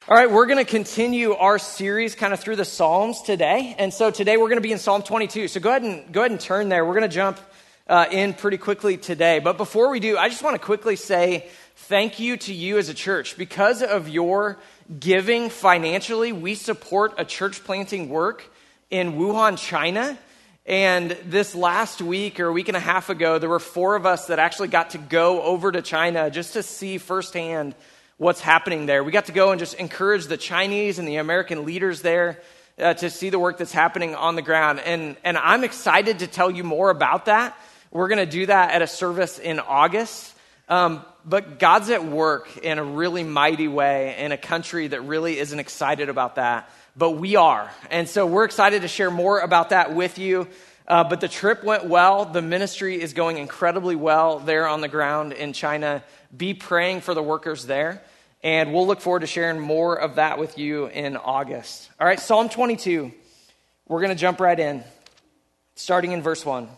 All right, we're going to continue our series kind of through the Psalms today. And so today we're going to be in Psalm 22. So go ahead and turn there. We're going to jump in pretty quickly today. But before we do, I just want to quickly say thank you to you as a church. Because of your giving financially, we support a church planting work in Wuhan, China. And this last week or a week and a half ago, there were 4 of us that actually got to go over to China just to see firsthand what's happening there. We got to go and just encourage the Chinese and the American leaders there to see the work that's happening on the ground. And I'm excited to tell you more about that. We're going to do that at a service in August. But God's at work in a really mighty way in a country that really isn't excited about that. But we are. And so we're excited to share more about that with you. But the trip went well. The ministry is going incredibly well there on the ground in China. Be praying for the workers there. And we'll look forward to sharing more of that with you in August. All right, Psalm 22. We're going to jump right in, starting in verse 1.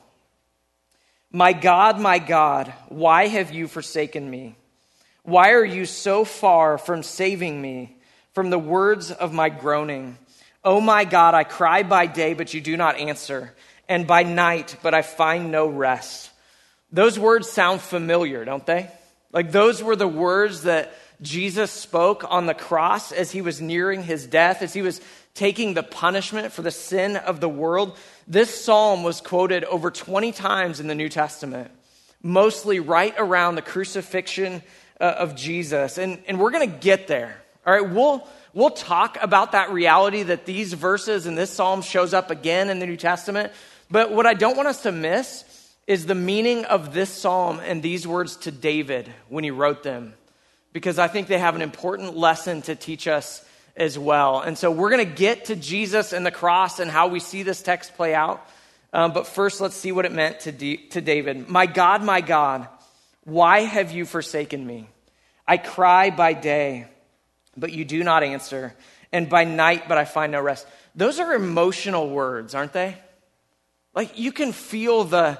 My God, why have you forsaken me? Why are you so far from saving me from the words of my groaning? Oh my God, I cry by day, but you do not answer, and by night, but I find no rest. Those words sound familiar, don't they? Like those were the words that Jesus spoke on the cross as he was nearing his death, as he was taking the punishment for the sin of the world. This psalm was quoted over 20 times in the New Testament, mostly right around the crucifixion of Jesus. And we're going to get there. All right, we'll talk about that reality that these verses in this psalm shows up again in the New Testament. But what I don't want us to miss is the meaning of this psalm and these words to David when he wrote them, because I think they have an important lesson to teach us as well. And so we're going to get to Jesus and the cross and how we see this text play out. But first, let's see what it meant to David. My God, why have you forsaken me? I cry by day, but you do not answer, and by night, but I find no rest. Those are emotional words, aren't they? Like you can feel the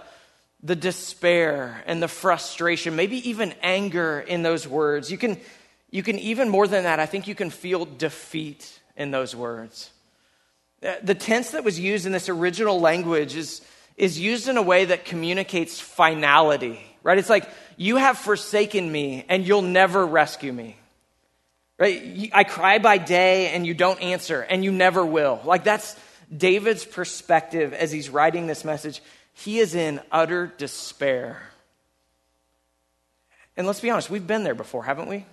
despair and the frustration, maybe even anger in those words. You can even more than that, I think you can feel defeat in those words. The tense that was used in this original language is used in a way that communicates finality, right? It's like, you have forsaken me and you'll never rescue me, right? I cry by day and you don't answer and you never will. Like that's David's perspective as he's writing this message. He is in utter despair. And let's be honest, we've been there before, haven't we?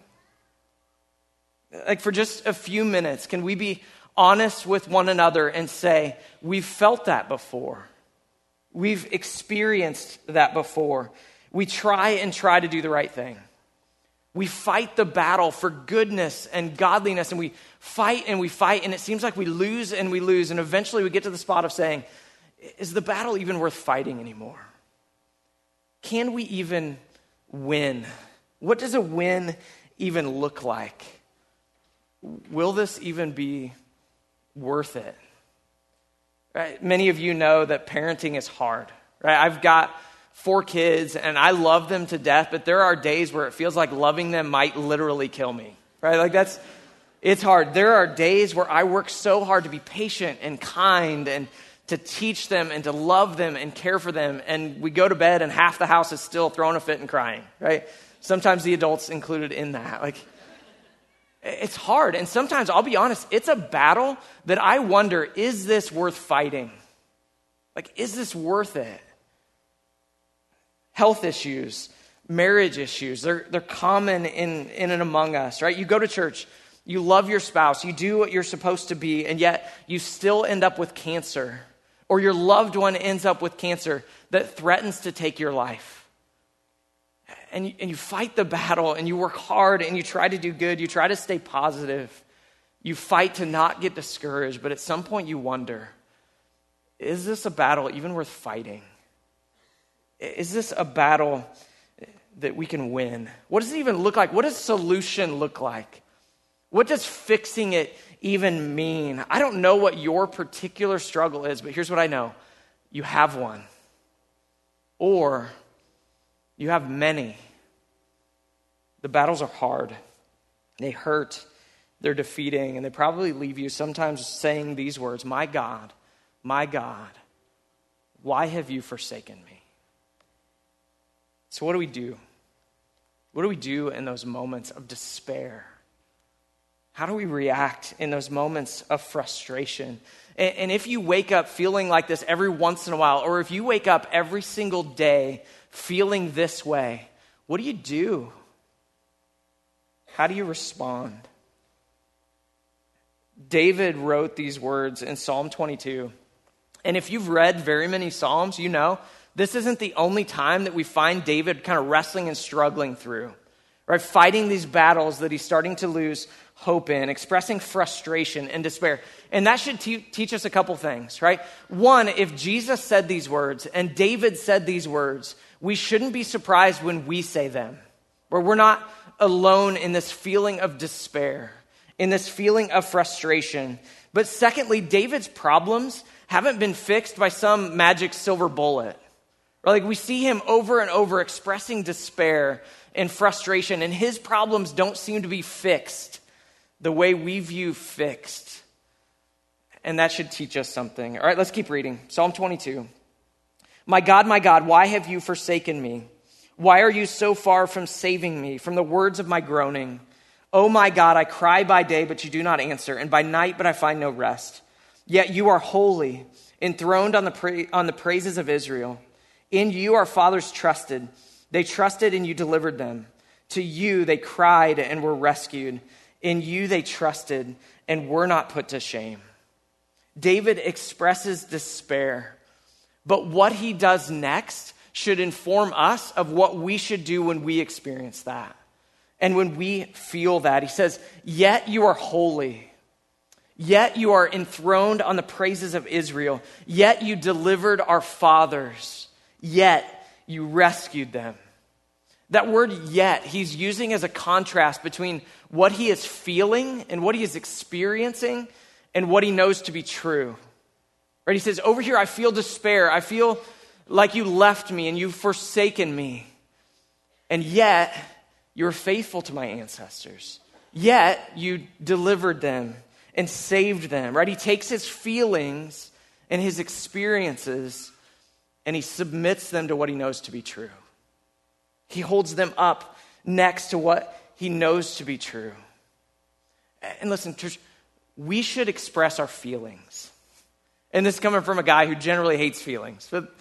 Like for just a few minutes, can we be honest with one another and say, we've felt that before. We've experienced that before. We try to do the right thing. We fight the battle for goodness and godliness, and we fight, and it seems like we lose, and eventually we get to the spot of saying, is the battle even worth fighting anymore? Can we even win? What does a win even look like? Will this even be worth it? Right? Many of you know that parenting is hard. Right? I've got 4 kids and I love them to death, but there are days where it feels like loving them might literally kill me. Right? Like it's hard. There are days where I work so hard to be patient and kind and to teach them and to love them and care for them. And we go to bed and half the house is still throwing a fit and crying, right? Sometimes the adults included in that. Like, it's hard. And sometimes, I'll be honest, it's a battle that I wonder, is this worth fighting? Like, is this worth it? Health issues, marriage issues, they're common in and among us, right? You go to church, you love your spouse, you do what you're supposed to be, and yet you still end up with cancer. Or your loved one ends up with cancer that threatens to take your life. And you fight the battle and you work hard and you try to do good. You try to stay positive. You fight to not get discouraged. But at some point you wonder, is this a battle even worth fighting? Is this a battle that we can win? What does it even look like? What does solution look like? What does fixing it even mean? I don't know what your particular struggle is, but here's what I know. You have one. Or you have many. The battles are hard. They hurt. they're defeating, and they probably leave you sometimes saying these words, my God, why have you forsaken me? So what do we do? What do we do in those moments of despair? How do we react in those moments of frustration? And if you wake up feeling like this every once in a while, or if you wake up every single day feeling this way, what do you do? How do you respond? David wrote these words in Psalm 22. And if you've read very many Psalms, you know this isn't the only time that we find David kind of wrestling and struggling through, right? Fighting these battles that he's starting to lose hope in, expressing frustration and despair. And that should teach us a couple things, right? One, if Jesus said these words and David said these words, we shouldn't be surprised when we say them, where we're not alone in this feeling of despair, in this feeling of frustration. But secondly, David's problems haven't been fixed by some magic silver bullet. Like we see him over and over expressing despair and frustration, and his problems don't seem to be fixed the way we view fixed. And that should teach us something. All right, let's keep reading. Psalm 22. My God, why have you forsaken me? Why are you so far from saving me from the words of my groaning? Oh my God, I cry by day, but you do not answer, and by night, but I find no rest. Yet you are holy, enthroned on the praises of Israel. In you our fathers trusted. They trusted and you delivered them. To you they cried and were rescued. In you they trusted and were not put to shame. David expresses despair, but what he does next should inform us of what we should do when we experience that. And when we feel that, he says, yet you are holy. Yet you are enthroned on the praises of Israel. Yet you delivered our fathers. Yet you rescued them. That word yet, he's using as a contrast between what he is feeling and what he is experiencing and what he knows to be true. Right? He says, over here I feel despair. I feel like you left me and you've forsaken me. And yet you're faithful to my ancestors. Yet you delivered them and saved them. Right? He takes his feelings and his experiences and he submits them to what he knows to be true. He holds them up next to what he knows to be true. And listen, church, we should express our feelings. And this is coming from a guy who generally hates feelings. But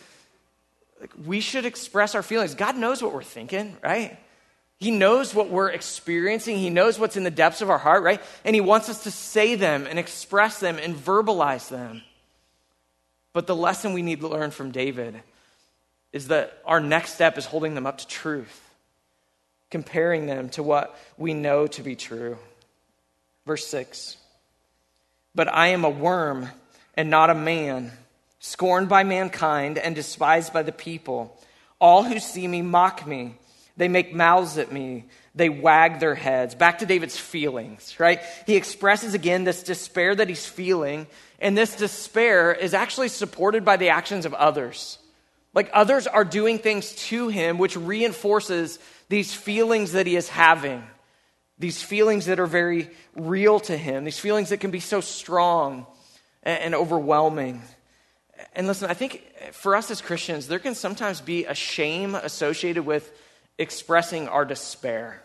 we should express our feelings. God knows what we're thinking, right? He knows what we're experiencing. He knows what's in the depths of our heart, right? And he wants us to say them and express them and verbalize them. But the lesson we need to learn from David is that our next step is holding them up to truth, comparing them to what we know to be true. Verse 6, but I am a worm and not a man, scorned by mankind and despised by the people. All who see me mock me. They make mouths at me. They wag their heads. Back to David's feelings, right? He expresses again this despair that he's feeling, and this despair is actually supported by the actions of others. Like others are doing things to him, which reinforces these feelings that he is having. These feelings that are very real to him. These feelings that can be so strong and overwhelming. And listen, I think for us as Christians, there can sometimes be a shame associated with expressing our despair.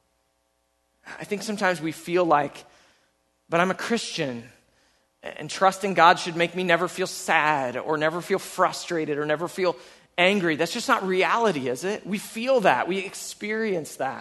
I think sometimes we feel like, but I'm a Christian, and trusting God should make me never feel sad or never feel frustrated or never feel angry. That's just not reality, is it? We feel that. We experience that.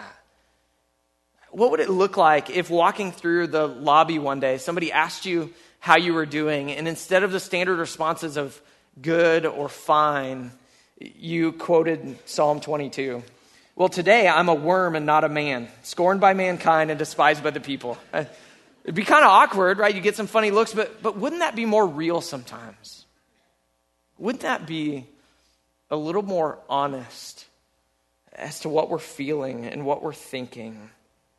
What would it look like if walking through the lobby one day, somebody asked you how you were doing, and instead of the standard responses of good or fine, you quoted Psalm 22? Well, today I'm a worm and not a man, scorned by mankind and despised by the people. It'd be kind of awkward, right? You get some funny looks, but wouldn't that be more real sometimes? Wouldn't that be a little more honest as to what we're feeling and what we're thinking?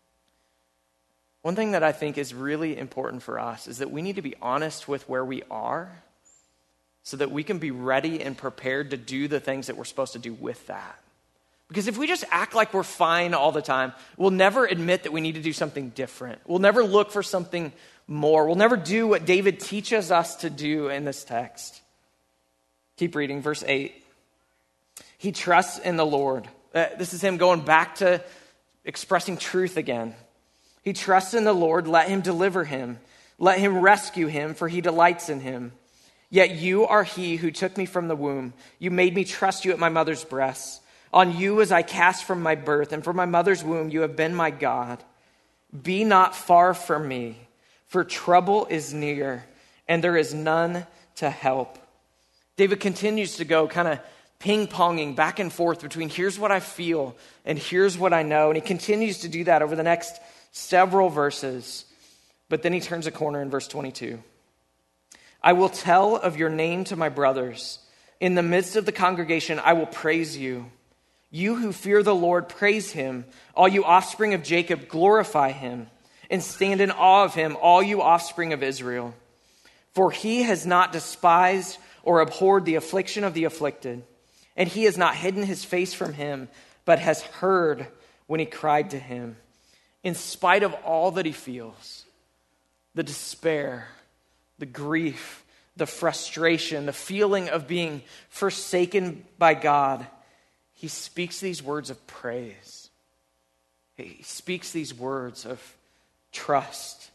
One thing that I think is really important for us is that we need to be honest with where we are so that we can be ready and prepared to do the things that we're supposed to do with that. Because if we just act like we're fine all the time, we'll never admit that we need to do something different. We'll never look for something more. We'll never do what David teaches us to do in this text. Keep reading, verse 8. He trusts in the Lord. This is him going back to expressing truth again. He trusts in the Lord. Let him deliver him. Let him rescue him, for he delights in him. Yet you are he who took me from the womb. You made me trust you at my mother's breasts. On you was I cast from my birth, and from my mother's womb you have been my God. Be not far from me, for trouble is near, and there is none to help. David continues to go kind of ping-ponging back and forth between here's what I feel and here's what I know. And he continues to do that over the next several verses. But then he turns a corner in verse 22. I will tell of your name to my brothers. In the midst of the congregation, I will praise you. You who fear the Lord, praise him. All you offspring of Jacob, glorify him. And stand in awe of him, all you offspring of Israel. For he has not despised or abhorred the affliction of the afflicted. And he has not hidden his face from him, but has heard when he cried to him. In spite of all that he feels, the despair, the grief, the frustration, the feeling of being forsaken by God, he speaks these words of praise. He speaks these words of trust.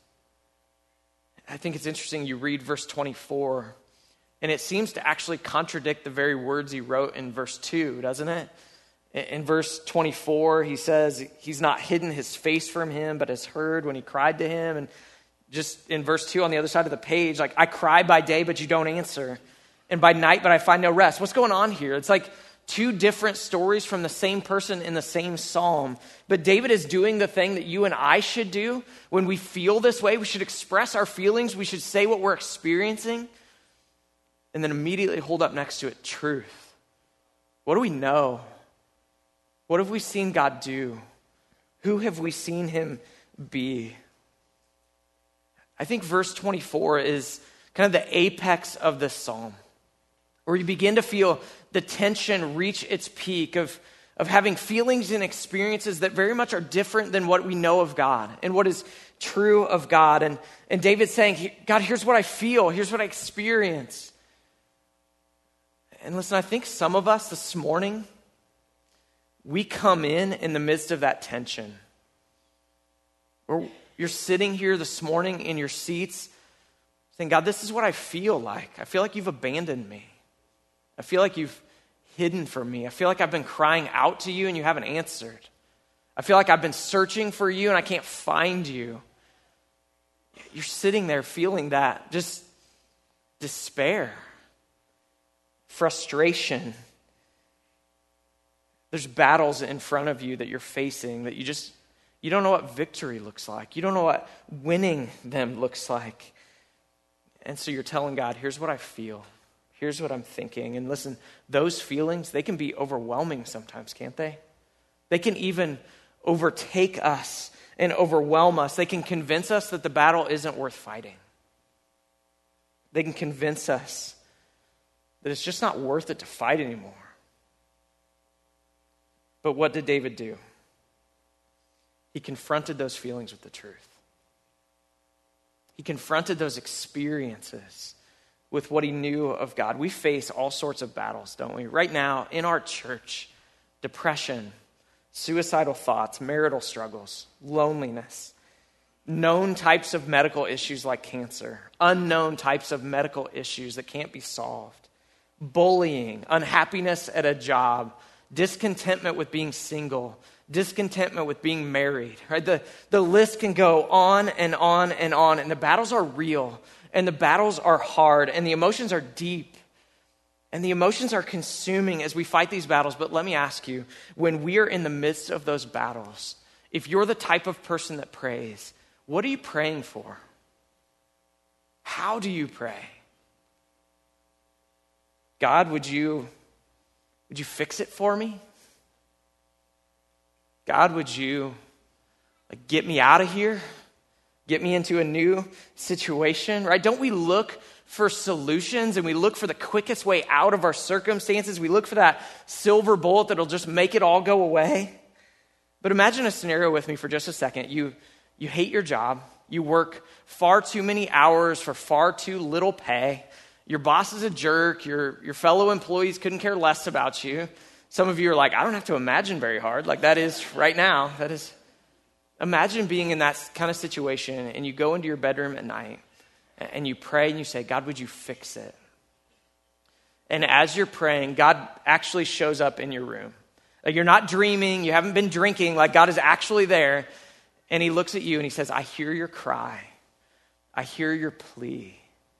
I think it's interesting, you read verse 24, and it seems to actually contradict the very words he wrote in verse 2, doesn't it? In verse 24, he says he's not hidden his face from him, but has heard when he cried to him. And just in verse 2 on the other side of the page, like, I cry by day, but you don't answer. And by night, but I find no rest. What's going on here? It's like two different stories from the same person in the same psalm. But David is doing the thing that you and I should do when we feel this way. We should express our feelings. We should say what we're experiencing. And then immediately hold up next to it truth. What do we know? What have we seen God do? Who have we seen him be? I think verse 24 is kind of the apex of this psalm, where you begin to feel the tension reach its peak of having feelings and experiences that very much are different than what we know of God and what is true of God. And David's saying, God, here's what I feel. Here's what I experience. And listen, I think some of us this morning, we come in the midst of that tension. Or you're sitting here this morning in your seats saying, God, this is what I feel like. I feel like you've abandoned me. I feel like you've hidden from me. I feel like I've been crying out to you and you haven't answered. I feel like I've been searching for you and I can't find you. You're sitting there feeling that, just despair, frustration. There's battles in front of you that you're facing that you don't know what victory looks like. You don't know what winning them looks like. And so you're telling God, here's what I feel. Here's what I'm thinking. And listen, those feelings, they can be overwhelming sometimes, can't they? They can even overtake us and overwhelm us. They can convince us that the battle isn't worth fighting. They can convince us that it's just not worth it to fight anymore. But what did David do? He confronted those feelings with the truth. He confronted those experiences with what he knew of God. We face all sorts of battles, don't we? Right now, in our church, depression, suicidal thoughts, marital struggles, loneliness, known types of medical issues like cancer, unknown types of medical issues that can't be solved, bullying, unhappiness at a job, discontentment with being single, discontentment with being married, right? The list can go on and on and on, and the battles are real, and the battles are hard, and the emotions are deep, and the emotions are consuming as we fight these battles. But let me ask you, when we are in the midst of those battles, if you're the type of person that prays, what are you praying for? How do you pray? God, would you fix it for me? God, would you get me out of here? Get me into a new situation, right? Don't we look for solutions and we look for the quickest way out of our circumstances? We look for that silver bullet that'll just make it all go away. But imagine a scenario with me for just a second. You hate your job. You work far too many hours for far too little pay. Your boss is a jerk. Your fellow employees couldn't care less about you. Some of you are like, I don't have to imagine very hard. Like that is right now. Imagine being in that kind of situation and you go into your bedroom at night and you pray and you say, God, would you fix it? And as you're praying, God actually shows up in your room. Like you're not dreaming, you haven't been drinking, like God is actually there. And he looks at you and he says, I hear your cry. I hear your plea.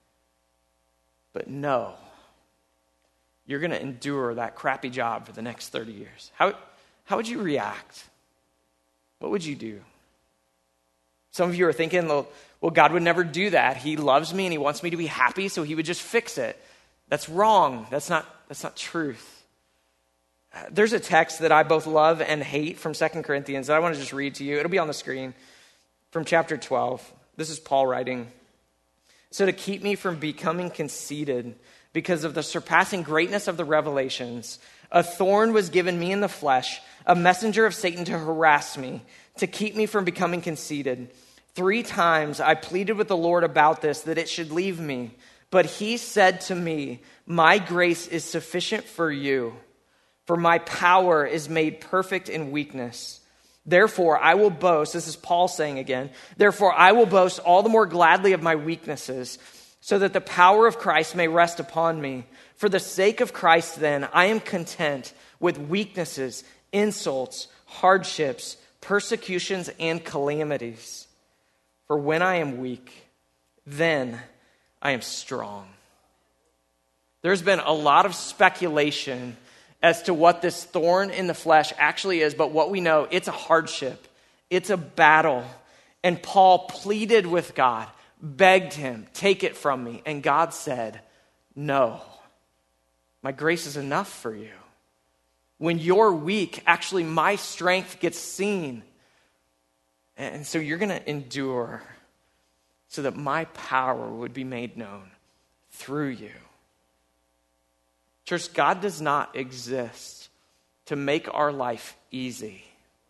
But no, you're going to endure that crappy job for the next 30 years. How would you react? What would you do? Some of you are thinking, well, God would never do that. He loves me and he wants me to be happy, so he would just fix it. That's wrong. That's not truth. There's a text that I both love and hate from 2 Corinthians that I want to just read to you. It'll be on the screen from chapter 12. This is Paul writing. So to keep me from becoming conceited because of the surpassing greatness of the revelations, a thorn was given me in the flesh, a messenger of Satan to harass me, to keep me from becoming conceited. 3 times I pleaded with the Lord about this, that it should leave me. But he said to me, my grace is sufficient for you, for my power is made perfect in weakness. Therefore, I will boast, this is Paul saying again, therefore I will boast all the more gladly of my weaknesses, so that the power of Christ may rest upon me. For the sake of Christ, then, I am content with weaknesses, insults, hardships, persecutions, and calamities. For when I am weak, then I am strong. There's been a lot of speculation as to what this thorn in the flesh actually is, but what we know, it's a hardship. It's a battle. And Paul pleaded with God, begged him, take it from me. And God said, no, my grace is enough for you. When you're weak, actually my strength gets seen. And so you're going to endure so that my power would be made known through you. Church, God does not exist to make our life easy.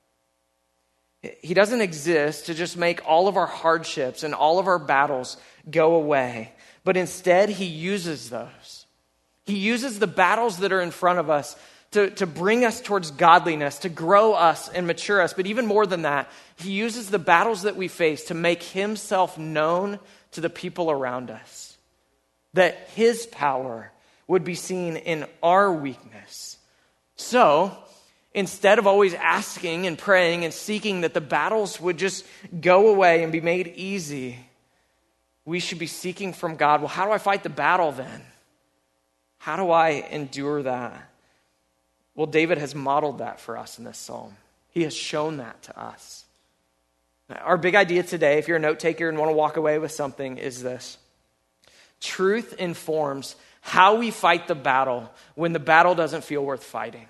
He doesn't exist to just make all of our hardships and all of our battles go away, but instead he uses those. He uses the battles that are in front of us to bring us towards godliness, to grow us and mature us. But even more than that, he uses the battles that we face to make himself known to the people around us. That his power would be seen in our weakness. So, instead of always asking and praying and seeking that the battles would just go away and be made easy, we should be seeking from God, well, how do I fight the battle then? How do I endure that? Well, David has modeled that for us in this psalm. He has shown that to us. Our big idea today, if you're a note taker and want to walk away with something, is this. Truth informs how we fight the battle when the battle doesn't feel worth fighting.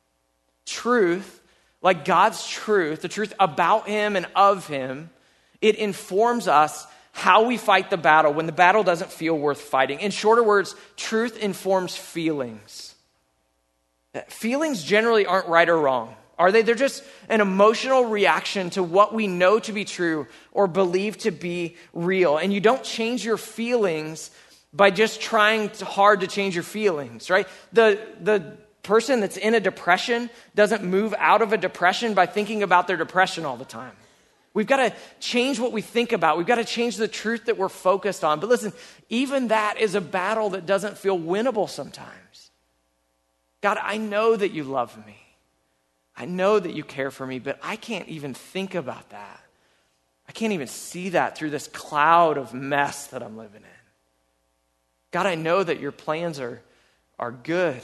Truth, like God's truth, the truth about him and of him, it informs us how we fight the battle when the battle doesn't feel worth fighting. In shorter words, truth informs feelings. Feelings generally aren't right or wrong, are they? They're just an emotional reaction to what we know to be true or believe to be real. And you don't change your feelings by just trying hard to change your feelings, right? The person that's in a depression doesn't move out of a depression by thinking about their depression all the time. We've got to change what we think about. We've got to change the truth that we're focused on. But listen, even that is a battle that doesn't feel winnable sometimes. God, I know that you love me. I know that you care for me, but I can't even think about that. I can't even see that through this cloud of mess that I'm living in. God, I know that your plans are good,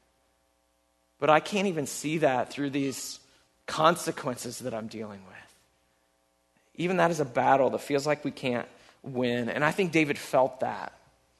but I can't even see that through these consequences that I'm dealing with. Even that is a battle that feels like we can't win. And I think David felt that.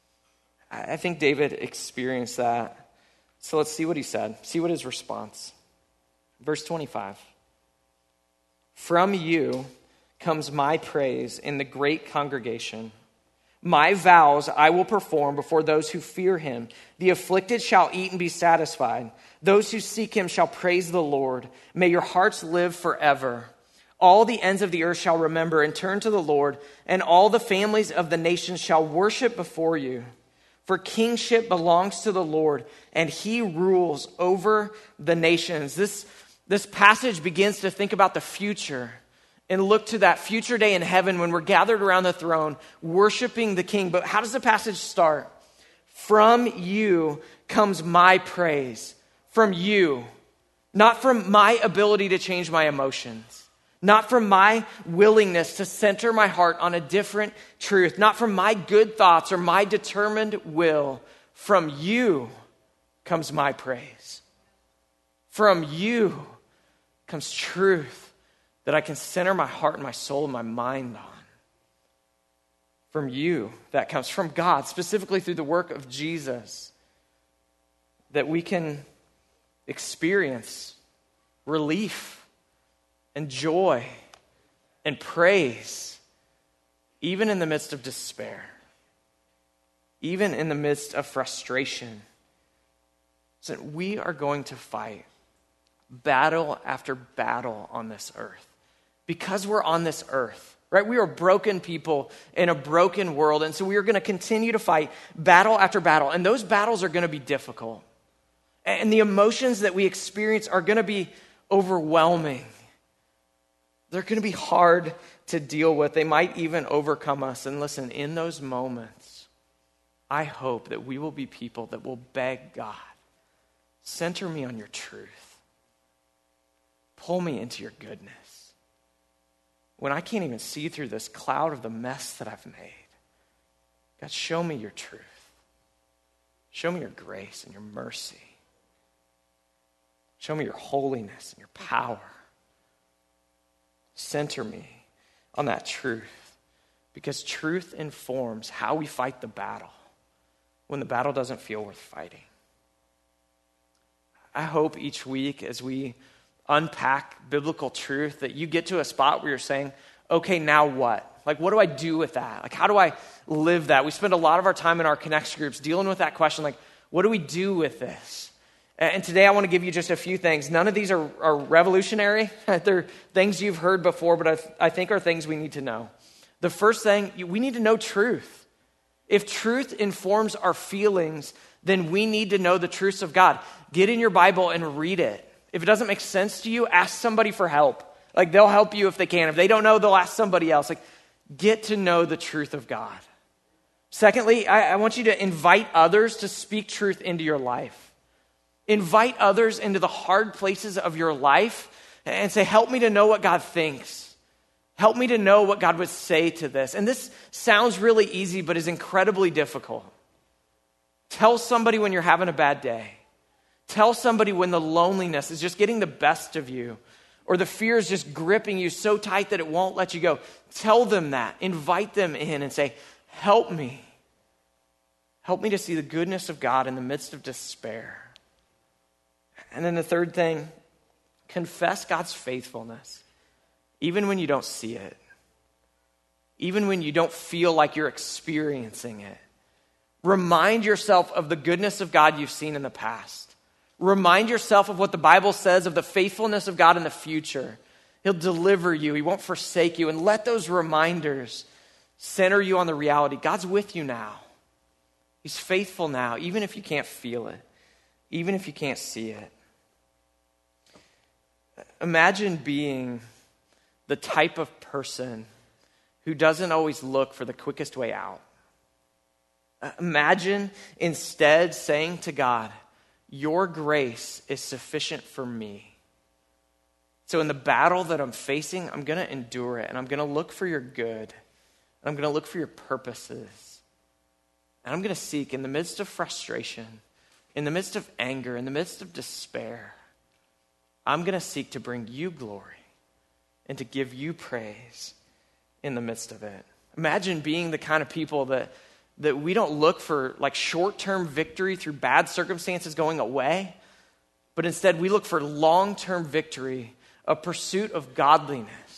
I think David experienced that. So let's see what he said. See what his response. Verse 25. From you comes my praise in the great congregation. My vows I will perform before those who fear him. The afflicted shall eat and be satisfied. Those who seek him shall praise the Lord. May your hearts live forever. All the ends of the earth shall remember and turn to the Lord, and all the families of the nations shall worship before you. For kingship belongs to the Lord, and he rules over the nations. This passage begins to think about the future and look to that future day in heaven when we're gathered around the throne, worshiping the King. But how does the passage start? From you comes my praise. From you. Not from my ability to change my emotions. Not from my willingness to center my heart on a different truth. Not from my good thoughts or my determined will. From you comes my praise. From you comes truth that I can center my heart and my soul and my mind on. From you, that comes from God, specifically through the work of Jesus, that we can experience relief and joy and praise, even in the midst of despair, even in the midst of frustration. So we are going to fight battle after battle on this earth. Because we're on this earth, right? We are broken people in a broken world. And so we are going to continue to fight battle after battle. And those battles are going to be difficult. And the emotions that we experience are going to be overwhelming. They're going to be hard to deal with. They might even overcome us. And listen, in those moments, I hope that we will be people that will beg God, center me on your truth. Pull me into your goodness. When I can't even see through this cloud of the mess that I've made, God, show me your truth. Show me your grace and your mercy. Show me your holiness and your power. Center me on that truth, because truth informs how we fight the battle when the battle doesn't feel worth fighting. I hope each week as we unpack biblical truth that you get to a spot where you're saying, okay, now what? Like, what do I do with that? Like, how do I live that? We spend a lot of our time in our Connect groups dealing with that question, like, what do we do with this? And today I want to give you just a few things. None of these are revolutionary. They're things you've heard before, but I think are things we need to know. The first thing, we need to know truth. If truth informs our feelings, then we need to know the truths of God. Get in your Bible and read it. If it doesn't make sense to you, ask somebody for help. Like, they'll help you if they can. If they don't know, they'll ask somebody else. Like, get to know the truth of God. Secondly, I want you to invite others to speak truth into your life. Invite others into the hard places of your life and say, help me to know what God thinks. Help me to know what God would say to this. And this sounds really easy, but is incredibly difficult. Tell somebody when you're having a bad day. Tell somebody when the loneliness is just getting the best of you, or the fear is just gripping you so tight that it won't let you go. Tell them that. Invite them in and say, help me. Help me to see the goodness of God in the midst of despair. And then the third thing, confess God's faithfulness, even when you don't see it, even when you don't feel like you're experiencing it. Remind yourself of the goodness of God you've seen in the past. Remind yourself of what the Bible says of the faithfulness of God in the future. He'll deliver you. He won't forsake you. And let those reminders center you on the reality. God's with you now. He's faithful now, even if you can't feel it, even if you can't see it. Imagine being the type of person who doesn't always look for the quickest way out. Imagine instead saying to God, your grace is sufficient for me. So in the battle that I'm facing, I'm going to endure it, and I'm going to look for your good. I'm going to look for your purposes. And I'm going to seek in the midst of frustration, in the midst of anger, in the midst of despair, I'm going to seek to bring you glory and to give you praise in the midst of it. Imagine being the kind of people that we don't look for like short-term victory through bad circumstances going away, but instead we look for long-term victory, a pursuit of godliness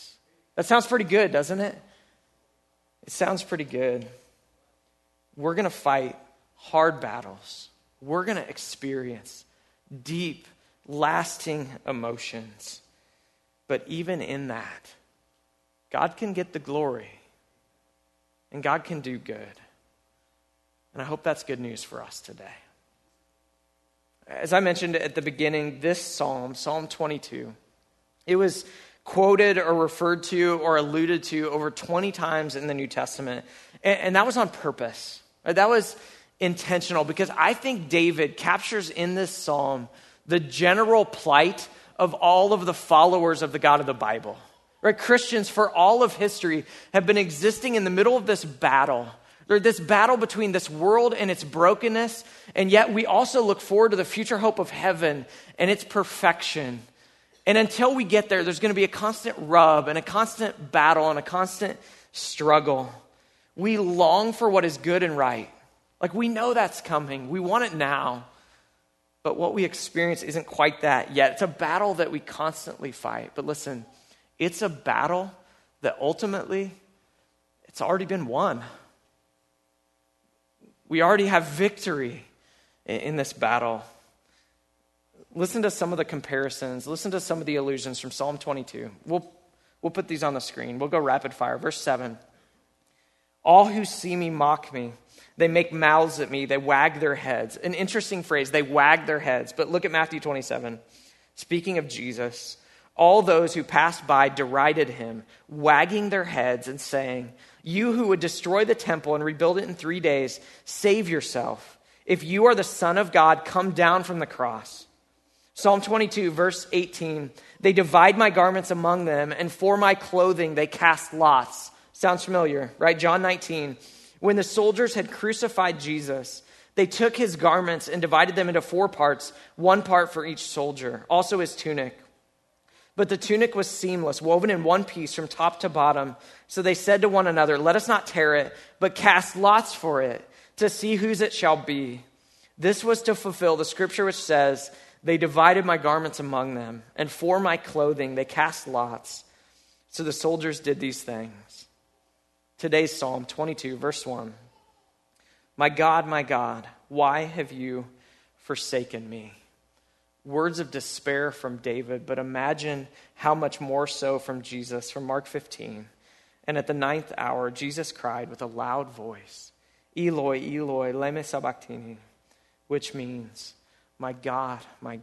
That sounds pretty good, doesn't it? It sounds pretty good. We're going to fight hard battles. We're going to experience deep, lasting emotions. But even in that, God can get the glory and God can do good. And I hope that's good news for us today. As I mentioned at the beginning, this psalm, Psalm 22, it was quoted or referred to or alluded to over 20 times in the New Testament. And that was on purpose. That was intentional because I think David captures in this psalm the general plight of all of the followers of the God of the Bible. Right? Christians for all of history have been existing in the middle of this battle. This battle between this world and its brokenness, and yet we also look forward to the future hope of heaven and its perfection. And until we get there, there's going to be a constant rub and a constant battle and a constant struggle. We long for what is good and right. Like we know that's coming. We want it now. But what we experience isn't quite that yet. It's a battle that we constantly fight. But listen, it's a battle that ultimately, it's already been won. We already have victory in this battle. Listen to some of the comparisons. Listen to some of the allusions from Psalm 22. We'll put these on the screen. We'll go rapid fire. Verse 7. All who see me mock me. They make mouths at me. They wag their heads. An interesting phrase. They wag their heads. But look at Matthew 27. Speaking of Jesus, all those who passed by derided him, wagging their heads and saying, you who would destroy the temple and rebuild it in 3 days, save yourself. If you are the Son of God, come down from the cross. Psalm 22, verse 18, they divide my garments among them, and for my clothing they cast lots. Sounds familiar, right? John 19, when the soldiers had crucified Jesus, they took his garments and divided them into 4 parts, 1 part for each soldier, also his tunic. But the tunic was seamless, woven in one piece from top to bottom. So they said to one another, let us not tear it, but cast lots for it, to see whose it shall be. This was to fulfill the scripture which says, they divided my garments among them, and for my clothing they cast lots. So the soldiers did these things. Today's Psalm 22, verse 1. My God, why have you forsaken me? Words of despair from David, but imagine how much more so from Jesus, from Mark 15. And at the 9th hour, Jesus cried with a loud voice, Eloi, Eloi, lema sabachthani, which means, my God,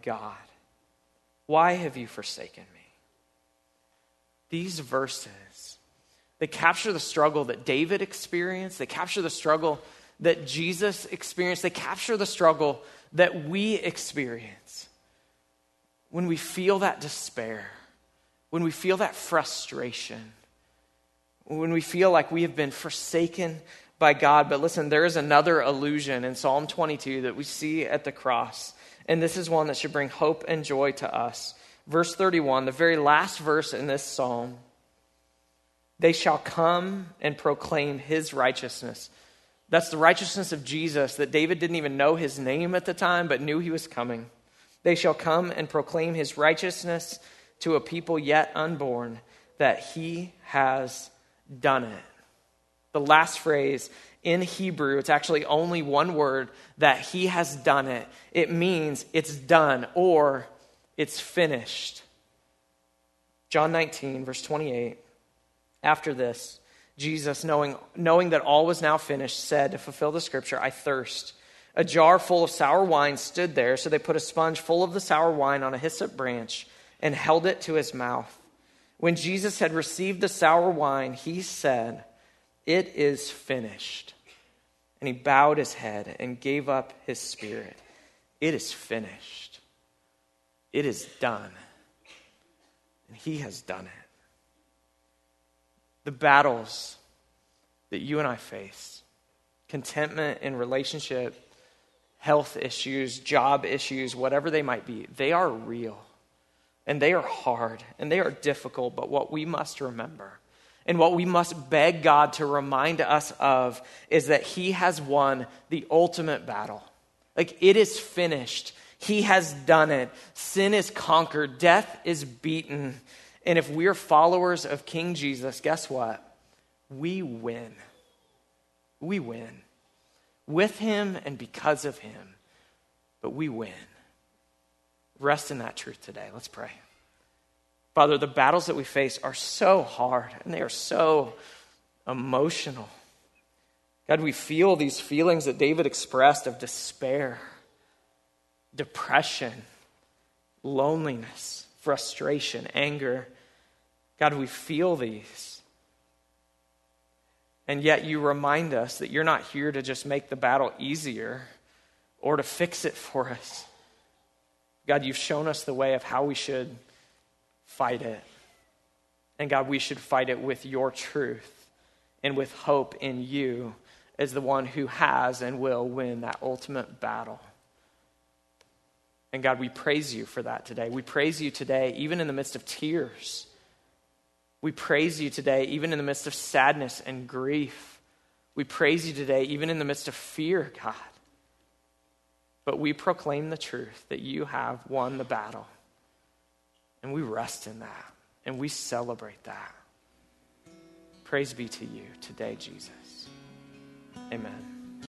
why have you forsaken me? These verses, they capture the struggle that David experienced. They capture the struggle that Jesus experienced. They capture the struggle that we experience. When we feel that despair, when we feel that frustration, when we feel like we have been forsaken by God. But listen, there is another allusion in Psalm 22 that we see at the cross. And this is one that should bring hope and joy to us. Verse 31, the very last verse in this psalm. They shall come and proclaim his righteousness. That's the righteousness of Jesus that David didn't even know his name at the time, but knew he was coming. They shall come and proclaim his righteousness to a people yet unborn, that he has done it. The last phrase in Hebrew, it's actually only one word, that he has done it. It means it's done or it's finished. John 19, verse 28. After this, Jesus, knowing that all was now finished, said to fulfill the scripture, I thirst. A jar full of sour wine stood there, so they put a sponge full of the sour wine on a hyssop branch and held it to his mouth. When Jesus had received the sour wine, he said, it is finished. And he bowed his head and gave up his spirit. It is finished. It is done. And he has done it. The battles that you and I face, contentment in relationship, health issues, job issues, whatever they might be, they are real. And they are hard. And they are difficult. But what we must remember, and what we must beg God to remind us of, is that he has won the ultimate battle. Like, it is finished. He has done it. Sin is conquered. Death is beaten. And if we're followers of King Jesus, guess what? We win. We win. With him and because of him. But we win. Rest in that truth today. Let's pray. Father, the battles that we face are so hard and they are so emotional. God, we feel these feelings that David expressed of despair, depression, loneliness, frustration, anger. God, we feel these. And yet you remind us that you're not here to just make the battle easier or to fix it for us. God, you've shown us the way of how we should fight it. And God, we should fight it with your truth and with hope in you as the one who has and will win that ultimate battle. And God, we praise you for that today. We praise you today, even in the midst of tears. We praise you today, even in the midst of sadness and grief. We praise you today, even in the midst of fear, God. But we proclaim the truth that you have won the battle. And we rest in that. And we celebrate that. Praise be to you today, Jesus. Amen.